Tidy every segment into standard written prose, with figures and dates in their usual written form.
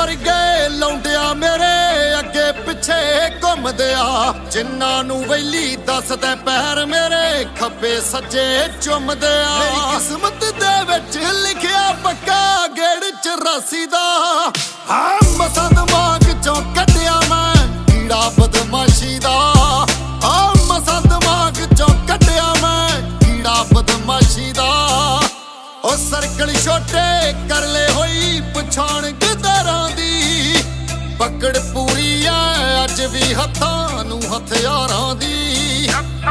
ਵਰਗੇ ਲੌਂਡਿਆ ਮੇਰੇ ਅੱਗੇ ਪਿੱਛੇ ਘੁੰਮਦੇ ਆ, ਜਿਨ੍ਹਾਂ ਨੂੰ ਵੈਲੀ ਦੱਸਦੇ ਪੈਰ ਮੇਰੇ ਖੱਬੇ ਸੱਜੇ ਚੁੰਮਦੇ ਆ। ਮੇਰੀ ਕਿਸਮਤ ਦੇ ਵਿੱਚ ਲਿਖਿਆ ਪੱਕਾ ਗੇੜ 84 ਦਾ, ਹਾਂ ਮਸਾਂ ਦਿਮਾਗ ਚੋਂ ਕੱਢਿਆ ਮੈਂ ਕੀੜਾ ਬਦਮਾਸ਼ੀ ਦਾ, ਹਾਂ ਮਸਾਂ ਦਿਮਾਗ ਚੋਂ ਕੱਢਿਆ ਮੈਂ ਕੀੜਾ ਬਦਮਾਸ਼ੀ ਦਾ। ਉਹ ਸਰਕਲ ਛੋਟੇ ਕਰ ਲੈ ਹੋਈ ਪਛਾਣ ਕਿਦਾਰਾਂ ਦੀ, ਪਕੜ ਪੂਰੀ ਐ ਅੱਜ ਵੀ ਹੱਥਾਂ ਨੂੰ ਹਥਿਆਰਾਂ ਦੀ,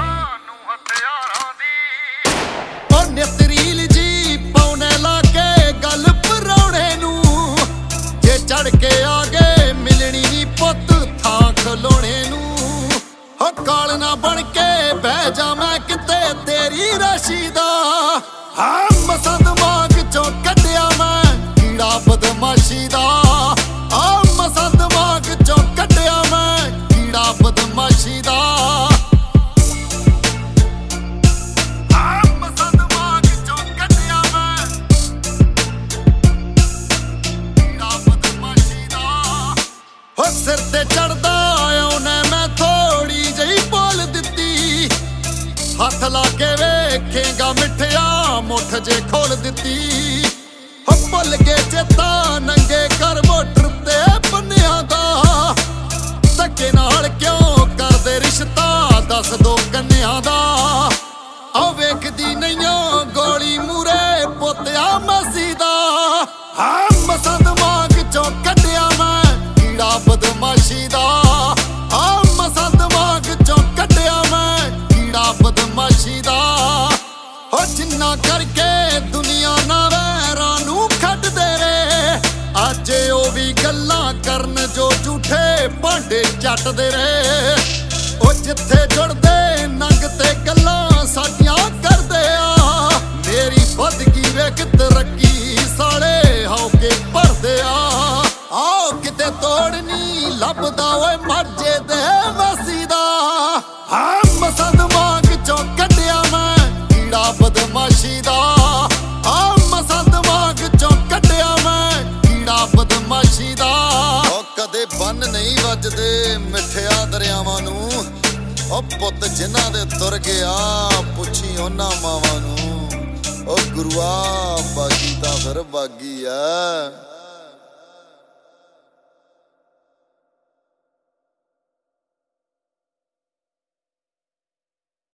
ਉਹ ਨਿਤਰੀਲ ਜੀ ਪੌਣੇ ਲਾ ਕੇ ਗੱਲ ਪਰਾਉਣੇ ਨੂੰ, ਜੇ ਚੜ ਕੇ ਆ ਗਏ ਮਿਲਣੀ ਨੀ ਪੁੱਤ ਥਾਂ ਖਲੋਣੇ ਨੂੰ। ਹੋ ਕਾਲ ਨਾ ਬਣ ਕੇ ਬਹਿ ਜਾ ਮੈਂ ਕਿਤੇ ਤੇਰੀ ਰਾਸ਼ੀ ਦਾ, ਹਾਂ ਮਸਾਂ ਦਿਮਾਗ ਚੋਂ ਕੱਢਿਆ ਮੈਂ ਕੀੜਾ ਬਦਮਾਸ਼ੀ ਦਾ, ਹਾਂ ਮਸਾਂ ਦਿਮਾਗ ਚੋਂ ਕੱਢਿਆ ਮੈਂ ਕੀੜਾ ਬਦਮਾਸ਼ੀ ਦਾ, ਹਾਂ ਮਸਾਂ ਦਿਮਾਗ ਚੋਂ ਕੱਢਿਆ ਮੈਂ ਕੀੜਾ ਬਦਮਾਸ਼ੀ ਦਾ। ਹੋ ਸਿਰ ਤੇ ਚੜਦਾ ਉਹਨੇ ਮੈਂ ਥੋੜੀ ਜਿਹੀ ਬੋਲ ਦਿੱਤੀ, ਹੱਥ ਲਾ ਕੇ ਵੇਖੇਗਾ ਮਿੱਠਿਆ ਮੁੱਠ ਜੇ ਖੋਲ ਦਿੱਤੀ। ਹੋ ਭੁੱਲ ਕੇ ਚੇਤਾ ਨੰਗੇ ਕਰ ਮੋਟਰ ਤੇ ਬੰਨਿਆਂ ਦਾ, ਧੱਕੇ ਨਾਲ ਕਿਉਂ ਕਰਦੇ ਰਿਸ਼ਤਾ ਦੱਸ ਦੋ ਕੰਨਿਆਂ ਦਾ। ਆ ਵੇਖਦੀ ਨਹੀਂਓ ਗੋਲੀ ਮੂਰੇ ਪੋਤਿਆ ਮਾਸੀ ਦਾ, ਹਾਂ ਮਸਾਂ ਦਿਮਾਗ ਚੋਂ ਕੱਢਿਆ ਮੈਂ ਕੀੜਾ ਬਦਮਾਸ਼ੀ ਦਾ, ਹਾਂ ਮਸਾਂ ਦਿਮਾਗ ਚੋਂ ਕੱਢਿਆ ਮੈਂ ਕੀੜਾ ਬਦਮਾਸ਼ੀ ਦਾ। ਹੋ ਜਿੰਨਾ ਕਰਕੇ ਦੁਨੀਆ ਨਾ ਵੈਰਾਂ ਨੂੰ ਖੱਟਦੇ ਰਹੇ, ਅੱਜ ਉਹ ਵੀ ਗੱਲਾਂ ਕਰਨ ਜੋ ਝੂਠੇ ਭਾਂਡੇ ਚੱਟਦੇ ਰਹੇ। ਉਹ ਜਿੱਥੇ ਜੁੜਦੇ ਨੰਗ ਤੇ ਗੱਲਾਂ ਸਾਡੀਆਂ ਕਰਦੇ ਆ, ਮੇਰੀ ਵਧਗੀ ਵੇਖ ਤਰੱਕੀ ਸਾਲੇ ਹੋ ਕੇ ਭਰਦੇ ਆ। ਆਓ ਕਿਤੇ ਤੋੜ ਨੀ ਲੱਭਦਾ ਓਏ ਮਾਝੇ ਦੇ ਵਾਸੀ ਦਾ, ਹਾਂ ਮਸਾਂ ਦਿਮਾਗ ਚੋਂ ਕੱਢਿਆ ਮੈਂ ਕੀੜਾ ਬਦਮਾਸ਼ੀ ਦਾ, ਹਾਂ ਮਸਾਂ ਦਿਮਾਗ ਚੋਂ ਕੱਢਿਆ ਮੈਂ ਕੀੜਾ ਬਦਮਾਸ਼ੀ ਦਾ। ਉਹ ਕਦੇ ਬੰਨ ਨਹੀਂ ਵੱਜਦੇ ਮਿੱਠਿਆ ਦਰਿਆਵਾਂ ਨੂੰ, ਉਹ ਪੁੱਤ ਜਿਨ੍ਹਾਂ ਦੇ ਤੁਰ ਗਿਆ ਪੁੱਛੀ ਉਹਨਾਂ ਮਾਵਾਂ ਨੂੰ। ਉਹ ਗੁਰੂਆ ਬਾਗੀ ਤਾਂ ਫਿਰ ਬਾਗੀ ਆ।